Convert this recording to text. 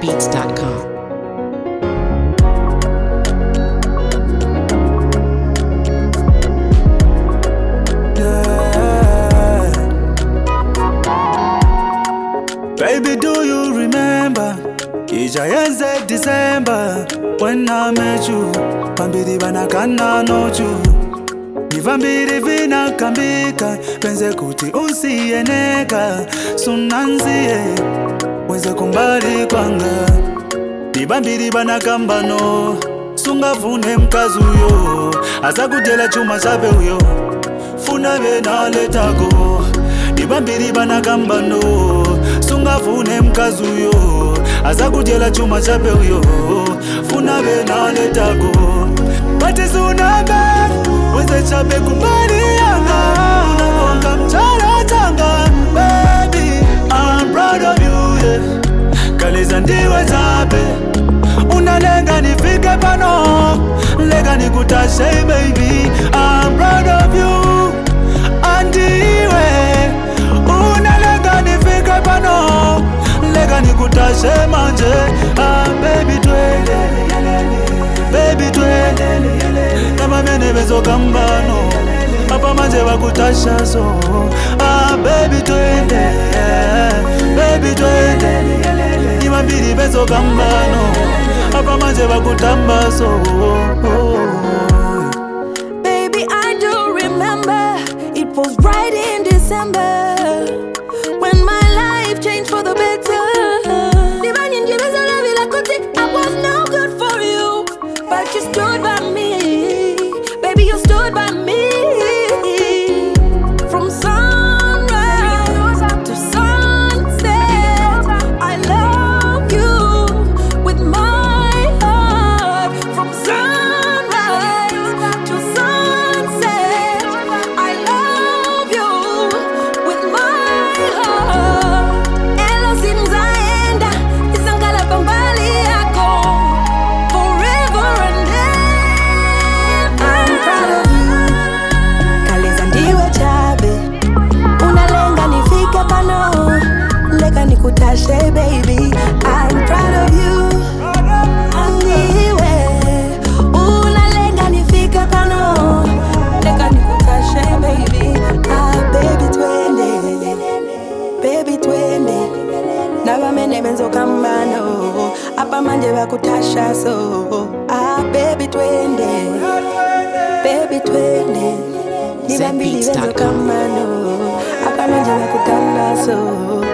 ZambianBeats.com. Baby, do you remember? Ijayenze December when I met you. Pambiri banakana noju. Nivambiri vina kambika. Penze kuti usiyeneka. Sunanzie weze kumbali kwanga. Nivambiri banakambano. Sungavune mkazu yo. Aza kutela chuma chape uyo. Funa vena letako. Nivambiri banakambano. Sungavune mkazu yo. Aza kutela chuma chape uyo. Funa vena letako. Pati sunambe weze chape kumbali yanga. Unakonga mchala changa. Baby, I'm proud of you, yeah. Kaleza ndiwe chape. Unalenga nifike pano. Lega nikutashe baby. I'm proud of you. Andiwe unalenga nifike pano. Lega nikutashe manje. Baby twende. Baby twende. Kama mene bezo kambano. Apa manje wakutasha so. Baby twende. Baby twende. Nimambiri bezo kambano. Apa manje wakutamba so. Baby, I do remember. It was right in December when my life changed for the better. I was no good for you, but you stood by me. Baby, you stood by me. From sunrise to sunset, I love you with my heart. From sunrise to sunset, I love you with my heart. Elo sinzaenda, isangala pambali yako forever and ever. I'm proud of you. Kaleza ndiwe chabe. Unalenga nifike pano. Lega nikutashe baby. I'm proud of you. Andiwe unalenga nifike pano. Lega nikutashe baby. Baby twende. Baby twende. Naba mene benzo kambano. Apa manje wakutasha so. Baby twende. Baby twende. Nibambili benzo kambano. Apa manje wakutamba so.